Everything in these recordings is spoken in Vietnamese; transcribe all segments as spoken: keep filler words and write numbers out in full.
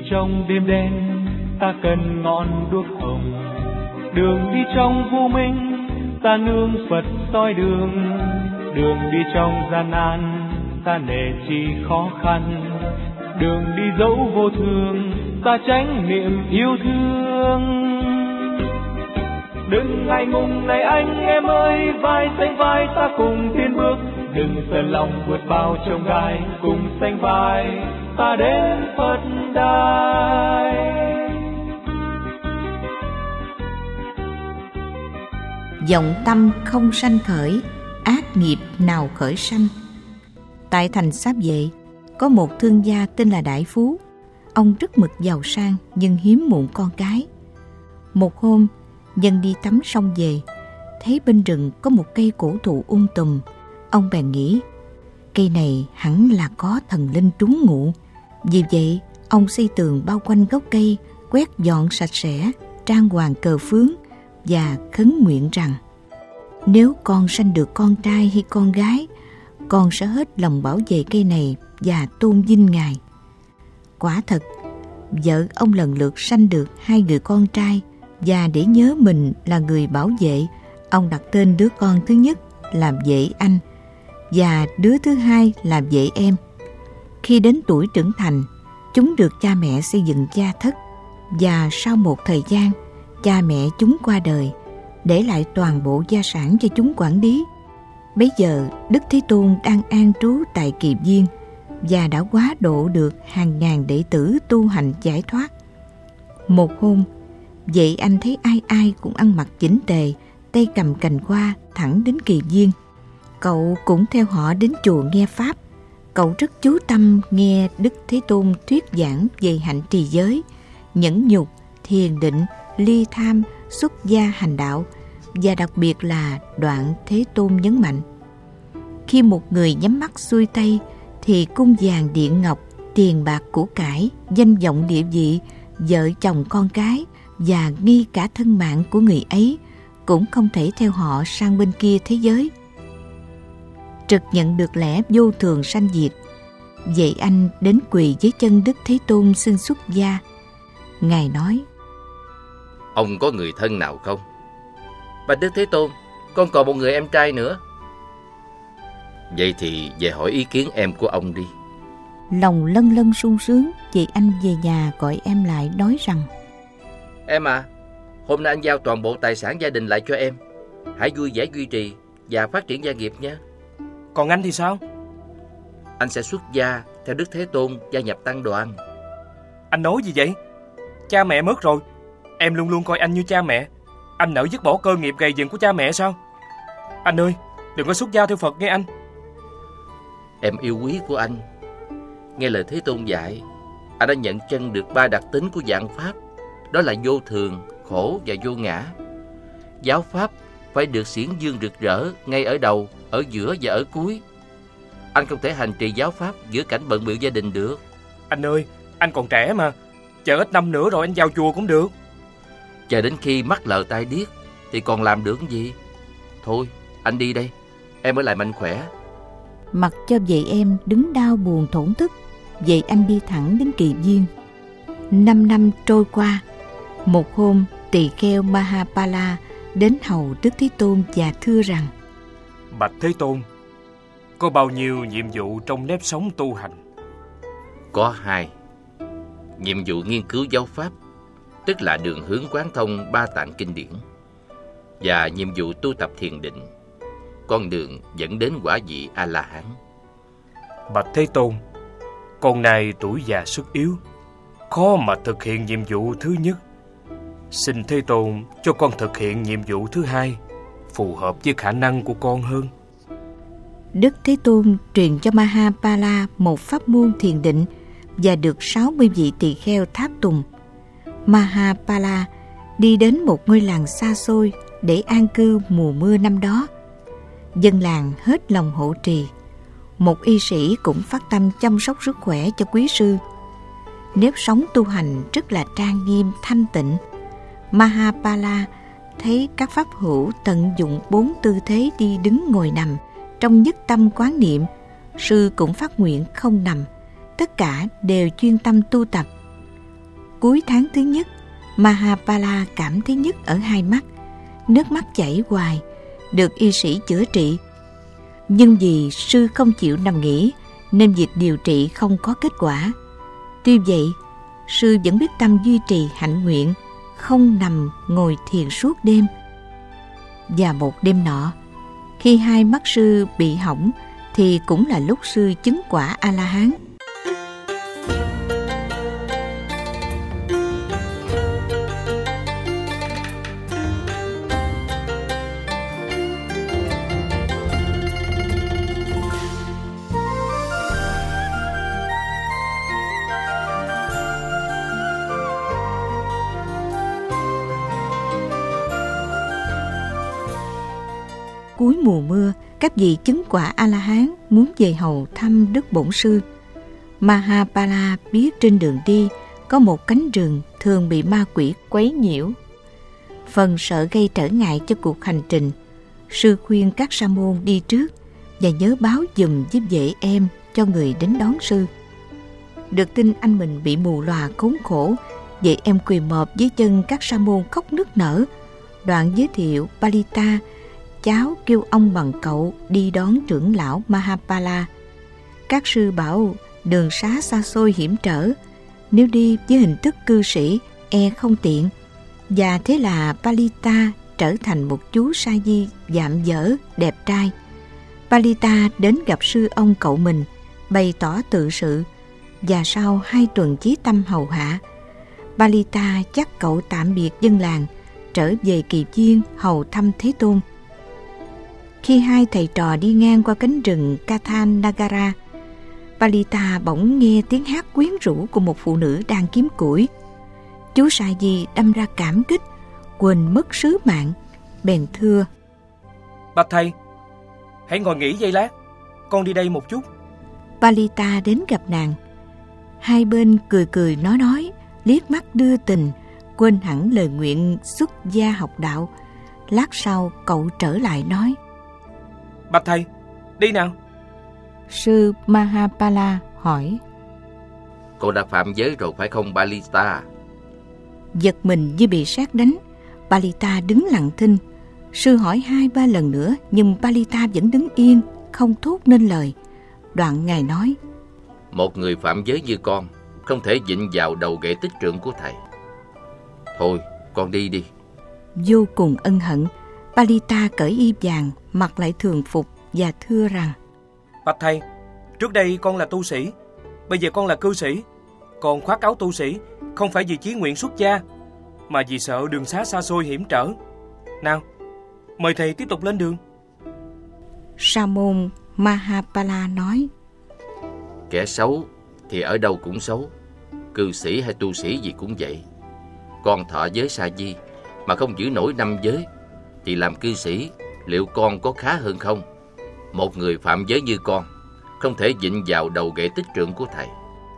trong đêm đen, ta cần ngọn đuốc hồng. Đường đi trong vô minh, ta nương Phật soi đường. Đường đi trong gian nan, ta nể chi khó khăn. Đường đi dẫu vô thường, ta tránh niệm yêu thương. Đừng ngại ngùng này anh em ơi, vai sánh vai ta cùng tiến bước. Đừng sợ lòng vượt bao chông gai, cùng sánh vai ta đến Phật đài. Vọng tâm không sanh khởi, ác nghiệp nào khởi sanh. Tại thành Xáp Vệ có một thương gia tên là Đại Phú. Ông rất mực giàu sang nhưng hiếm muộn con cái. Một hôm, dân đi tắm sông về, thấy bên rừng có một cây cổ thụ um tùm. Ông bèn nghĩ, cây này hẳn là có thần linh trú ngụ. Vì vậy, ông xây tường bao quanh gốc cây, quét dọn sạch sẽ, trang hoàng cờ phướng và khấn nguyện rằng: nếu con sanh được con trai hay con gái, con sẽ hết lòng bảo vệ cây này và tôn vinh Ngài. Quả thật, vợ ông lần lượt sanh được hai người con trai, và để nhớ mình là người bảo vệ, ông đặt tên đứa con thứ nhất là Vệ Anh và đứa thứ hai là Vệ Em. Khi đến tuổi trưởng thành, chúng được cha mẹ xây dựng gia thất, và sau một thời gian, cha mẹ chúng qua đời, để lại toàn bộ gia sản cho chúng quản lý. Bấy giờ Đức Thế Tôn đang an trú tại Kỳ Viên và đã quá độ được hàng ngàn đệ tử tu hành giải thoát. Một hôm, Vệ Anh thấy ai ai cũng ăn mặc chỉnh tề, tay cầm cành hoa thẳng đến Kỳ Viên. Cậu cũng theo họ đến chùa nghe pháp. Cậu rất chú tâm nghe Đức Thế Tôn thuyết giảng về hạnh trì giới, nhẫn nhục, thiền định, ly tham, xuất gia hành đạo, và đặc biệt là đoạn Thế Tôn nhấn mạnh: khi một người nhắm mắt xuôi tay thì cung vàng điện ngọc, tiền bạc của cải, danh vọng địa vị, vợ chồng con cái và ngay cả thân mạng của người ấy cũng không thể theo họ sang bên kia thế giới. Trực nhận được lẽ vô thường sanh diệt, Vệ Anh đến quỳ dưới chân Đức Thế Tôn xin xuất gia. Ngài nói: ông có người thân nào không? Bạch Đức Thế Tôn, con còn một người em trai nữa. Vậy thì về hỏi ý kiến em của ông đi. Lòng lân lân sung sướng, Vệ Anh về nhà gọi em lại nói rằng: em à, hôm nay anh giao toàn bộ tài sản gia đình lại cho em. Hãy vui vẻ duy trì và phát triển gia nghiệp nha. Còn anh thì sao? Anh sẽ xuất gia theo Đức Thế Tôn, gia nhập tăng đoàn. Anh nói gì vậy? Cha mẹ mất rồi, em luôn luôn coi anh như cha mẹ. Anh nỡ dứt bỏ cơ nghiệp gầy dựng của cha mẹ sao? Anh ơi, đừng có xuất gia theo Phật nghe anh. Em yêu quý của anh. Nghe lời Thế Tôn dạy, anh đã nhận chân được ba đặc tính của vạn pháp. Đó là vô thường, khổ và vô ngã. Giáo pháp phải được xiển dương rực rỡ ngay ở đầu, ở giữa và ở cuối. Anh không thể hành trì giáo pháp giữa cảnh bận bịu gia đình được. Anh ơi, anh còn trẻ mà. Chờ ít năm nữa rồi anh vào chùa cũng được. Chờ đến khi mắt lờ tai điếc thì còn làm được gì? Thôi, anh đi đây. Em ở lại mạnh khỏe. Mặc cho Vệ Em đứng đau buồn thổn thức, Vệ Anh đi thẳng đến Kỳ Viên. Năm năm trôi qua, một hôm tỳ kheo Mahapala đến hầu Đức Thế Tôn và thưa rằng: Bạch Thế Tôn, có bao nhiêu nhiệm vụ trong nếp sống tu hành? Có hai. Nhiệm vụ nghiên cứu giáo pháp, tức là đường hướng quán thông ba tạng kinh điển, và nhiệm vụ tu tập thiền định, con đường dẫn đến quả vị A-la-hán. Bạch Thế Tôn, con này tuổi già sức yếu, khó mà thực hiện nhiệm vụ thứ nhất. Xin Thế Tôn cho con thực hiện nhiệm vụ thứ hai, phù hợp với khả năng của con hơn. Đức Thế Tôn truyền cho Mahapala một pháp môn thiền định và được sáu mươi vị tỳ kheo tháp tùng. Mahapala đi đến một ngôi làng xa xôi để an cư mùa mưa năm đó. Dân làng hết lòng hộ trì. Một y sĩ cũng phát tâm chăm sóc sức khỏe cho quý sư. Nếp sống tu hành rất là trang nghiêm thanh tịnh. Mahapala thấy các pháp hữu tận dụng bốn tư thế đi đứng ngồi nằm trong nhất tâm quán niệm. Sư cũng phát nguyện không nằm, tất cả đều chuyên tâm tu tập. Cuối tháng thứ nhất, Mahapala cảm thấy nhức ở hai mắt, nước mắt chảy hoài, được y sĩ chữa trị. Nhưng vì sư không chịu nằm nghỉ nên việc điều trị không có kết quả. Tuy vậy, sư vẫn quyết tâm duy trì hạnh nguyện, không nằm ngồi thiền suốt đêm. Và một đêm nọ, khi hai mắt sư bị hỏng thì cũng là lúc sư chứng quả A-la-hán. Cuối mùa mưa, các vị chứng quả A-la-hán muốn về hầu thăm Đức Bổn Sư. Mahapala biết trên đường đi có một cánh rừng thường bị ma quỷ quấy nhiễu. Phần sợ gây trở ngại cho cuộc hành trình, sư khuyên các sa môn đi trước và nhớ báo giùm giúp vệ em cho người đến đón sư. Được tin anh mình bị mù lòa khốn khổ, vệ em quỳ mọp dưới chân các sa môn khóc nức nở, đoạn giới thiệu Palita, cháu kêu ông bằng cậu đi đón trưởng lão Mahapala. Các sư bảo đường xá xa xôi hiểm trở, nếu đi với hình thức cư sĩ e không tiện. Và thế là Palita trở thành một chú sa di dạm dở, đẹp trai. Palita đến gặp sư ông cậu mình, bày tỏ tự sự, và sau hai tuần chí tâm hầu hạ, Palita chắc cậu tạm biệt dân làng, trở về Kỳ Viên hầu thăm Thế Tôn. Khi hai thầy trò đi ngang qua cánh rừng Kathan Nagara, Palita bỗng nghe tiếng hát quyến rũ của một phụ nữ đang kiếm củi. Chú sa di đâm ra cảm kích, quên mất sứ mạng, bèn thưa: Bạch thầy, hãy ngồi nghỉ giây lát, con đi đây một chút. Palita đến gặp nàng. Hai bên cười cười nói nói, liếc mắt đưa tình, quên hẳn lời nguyện xuất gia học đạo. Lát sau cậu trở lại nói: Bạch thầy, đi nào. Sư Mahapala hỏi: Cô đã phạm giới rồi phải không Palita? Giật mình như bị sét đánh, Palita đứng lặng thinh. Sư hỏi hai ba lần nữa nhưng Palita vẫn đứng yên, không thốt nên lời. Đoạn ngài nói: Một người phạm giới như con không thể vịn vào đầu ghệ tích trượng của thầy. Thôi, con đi đi. Vô cùng ân hận, Palita cởi y vàng, mặc lại thường phục và thưa rằng: Bạch thầy, trước đây con là tu sĩ, bây giờ con là cư sĩ. Con khoác áo tu sĩ không phải vì chí nguyện xuất gia, mà vì sợ đường xá xa xôi hiểm trở. Nào, mời thầy tiếp tục lên đường. Sa môn Mahapala nói: Kẻ xấu thì ở đâu cũng xấu, cư sĩ hay tu sĩ gì cũng vậy. Con thọ giới sa di mà không giữ nổi năm giới, thì làm cư sĩ liệu con có khá hơn không? Một người phạm giới như con không thể vịn vào đầu ghệ tích trượng của thầy.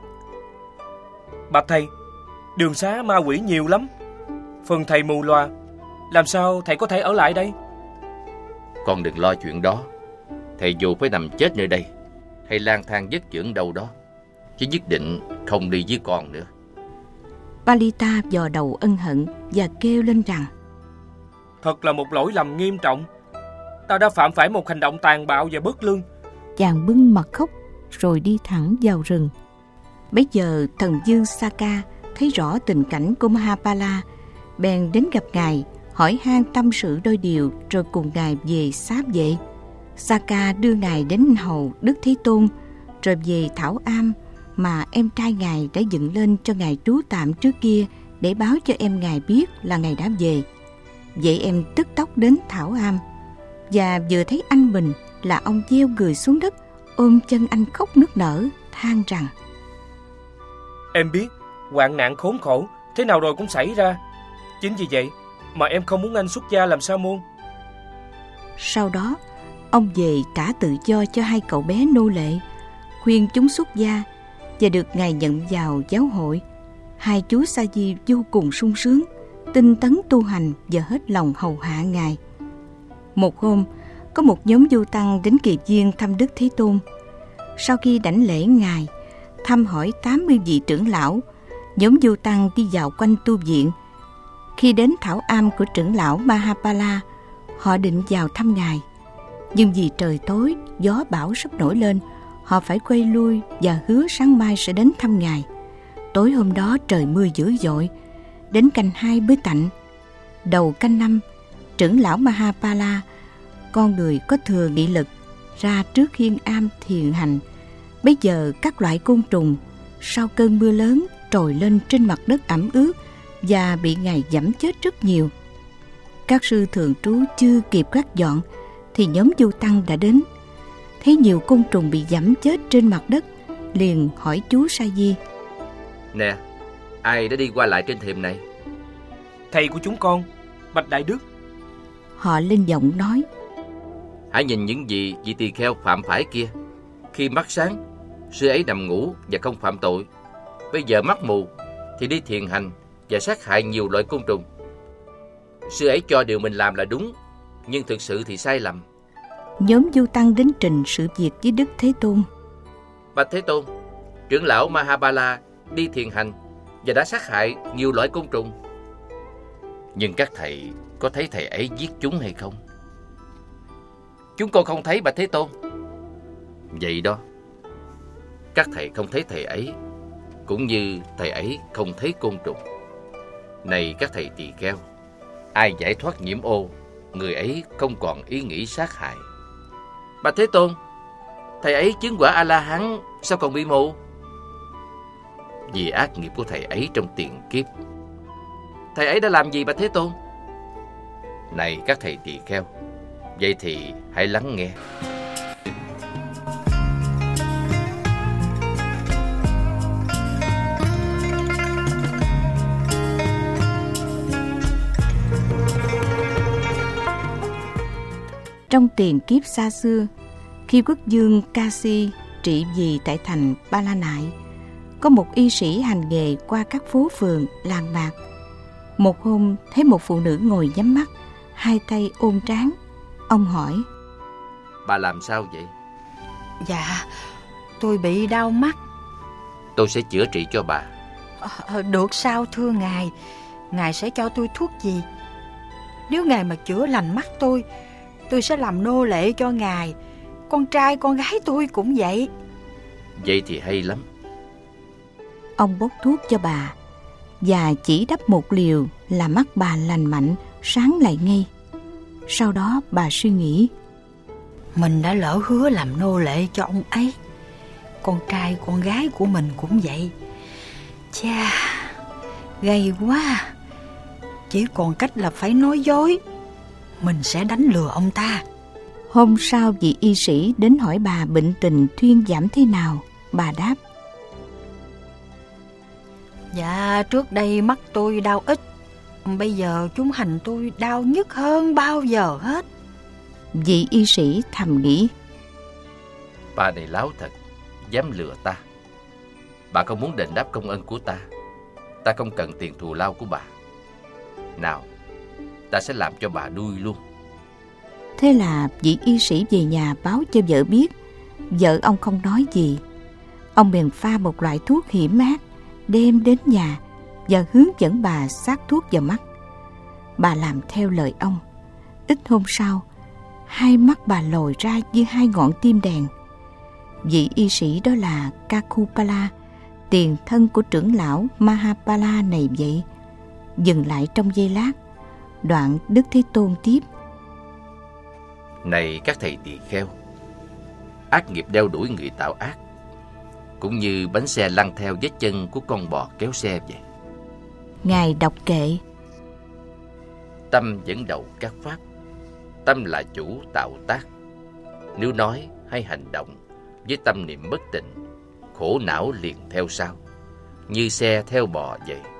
Bạch thầy, đường xá ma quỷ nhiều lắm, phần thầy mù loà, làm sao thầy có thể ở lại đây? Con đừng lo chuyện đó. Thầy dù phải nằm chết nơi đây hay lang thang vất vưởng đâu đó, chứ nhất định không đi với con nữa. Palita vò đầu ân hận và kêu lên rằng: Thật là một lỗi lầm nghiêm trọng. Ta đã phạm phải một hành động tàn bạo và bất lương. Chàng bưng mặt khóc rồi đi thẳng vào rừng. Bấy giờ thần vương Saka thấy rõ tình cảnh của Mahapala, bèn đến gặp ngài, hỏi han tâm sự đôi điều, rồi cùng ngài về xá vệ. Saka đưa ngài đến hầu Đức Thế Tôn, rồi về Thảo Am mà em trai ngài đã dựng lên cho ngài trú tạm trước kia, để báo cho em ngài biết là ngài đã về. Vậy em tức tốc đến Thảo Am, và vừa thấy anh mình là ông gieo người xuống đất, ôm chân anh khóc nức nở, than rằng: Em biết hoạn nạn khốn khổ thế nào rồi cũng xảy ra, chính vì vậy mà em không muốn anh xuất gia làm sa môn. Sau đó ông về trả tự do cho hai cậu bé nô lệ, khuyên chúng xuất gia và được ngài nhận vào giáo hội. Hai chú sa di vô cùng sung sướng, tinh tấn tu hành và hết lòng hầu hạ ngài. Một hôm, có một nhóm du tăng đến Kỳ Viên thăm Đức Thế Tôn. Sau khi đảnh lễ ngài, thăm hỏi tám mươi vị trưởng lão, Nhóm du tăng đi dạo quanh tu viện. Khi đến thảo am của trưởng lão Mahapala, họ định vào thăm ngài. Nhưng vì trời tối, gió bão sắp nổi lên, họ phải quay lui và hứa sáng mai sẽ đến thăm ngài. Tối hôm đó trời mưa dữ dội, đến canh hai mới tạnh. Đầu canh năm, trưởng lão Mahapala, con người có thừa nghị lực, ra trước hiên am thiền hành. Bây giờ các loại côn trùng sau cơn mưa lớn trồi lên trên mặt đất ẩm ướt và bị ngài giẫm chết rất nhiều. Các sư thường trú chưa kịp quét dọn thì nhóm du tăng đã đến. Thấy nhiều côn trùng bị giẫm chết trên mặt đất, liền hỏi chú Sa Di: Nè, ai đã đi qua lại trên thềm này? Thầy của chúng con, Bạch Đại Đức. Họ lên giọng nói: Hãy nhìn những gì vị tỳ kheo phạm phải kia. Khi mắt sáng, sư ấy nằm ngủ và không phạm tội. Bây giờ mắt mù thì đi thiền hành và sát hại nhiều loại côn trùng. Sư ấy cho điều mình làm là đúng, nhưng thực sự thì sai lầm. Nhóm du tăng đến trình sự việc với Đức Thế Tôn. Bạch Thế Tôn, trưởng lão Mahapala đi thiền hành và đã sát hại nhiều loại côn trùng. Nhưng các thầy có thấy thầy ấy giết chúng hay không? Chúng con không thấy, Bạch Thế Tôn. Vậy đó, các thầy không thấy thầy ấy, cũng như thầy ấy không thấy côn trùng. Này các thầy tỳ kheo, ai giải thoát nhiễm ô, người ấy không còn ý nghĩ sát hại. Bạch Thế Tôn, thầy ấy chứng quả A-la-hán sao còn bị mù? Vì ác nghiệp của thầy ấy trong tiền kiếp. Thầy ấy đã làm gì, Bạch Thế Tôn? Này các thầy tỳ kheo, vậy thì hãy lắng nghe. Trong tiền kiếp xa xưa, khi quốc vương Kasi trị vì tại thành Ba La Nại, có một y sĩ hành nghề qua các phố phường, làng mạc. Một hôm thấy một phụ nữ ngồi nhắm mắt, hai tay ôm trán. Ông hỏi: Bà làm sao vậy? Dạ, tôi bị đau mắt. Tôi sẽ chữa trị cho bà. À, được sao thưa ngài? Ngài sẽ cho tôi thuốc gì? Nếu ngài mà chữa lành mắt tôi, tôi sẽ làm nô lệ cho ngài. Con trai con gái tôi cũng vậy. Vậy thì hay lắm. Ông bốc thuốc cho bà và chỉ đắp một liều là mắt bà lành mạnh, sáng lại ngay. Sau đó bà suy nghĩ: mình đã lỡ hứa làm nô lệ cho ông ấy. Con trai con gái của mình cũng vậy. Chà, gay quá. Chỉ còn cách là phải nói dối. Mình sẽ đánh lừa ông ta. Hôm sau vị y sĩ đến hỏi bà bệnh tình thuyên giảm thế nào. Bà đáp: dạ, trước đây mắt tôi đau ít, bây giờ chúng hành tôi đau nhức hơn bao giờ hết. Vị y sĩ thầm nghĩ: bà này láo thật, dám lừa ta. Bà không muốn đền đáp công ơn của ta. Ta không cần tiền thù lao của bà. Nào, ta sẽ làm cho bà đuôi luôn. Thế là vị y sĩ về nhà báo cho vợ biết. Vợ ông không nói gì. Ông bèn pha một loại thuốc hiểm ác, đem đến nhà và hướng dẫn bà sát thuốc vào mắt. Bà làm theo lời ông. Ít hôm sau, hai mắt bà lồi ra như hai ngọn tim đèn. Vị y sĩ đó là Kakupala, tiền thân của trưởng lão Mahapala này vậy. Dừng lại trong giây lát, đoạn Đức Thế Tôn tiếp: Này các thầy tỳ kheo, ác nghiệp đeo đuổi người tạo ác, cũng như bánh xe lăn theo vết chân của con bò kéo xe vậy. Ngài đọc kệ: Tâm dẫn đầu các pháp, tâm là chủ tạo tác. Nếu nói hay hành động với tâm niệm bất tịnh, khổ não liền theo sau, như xe theo bò vậy.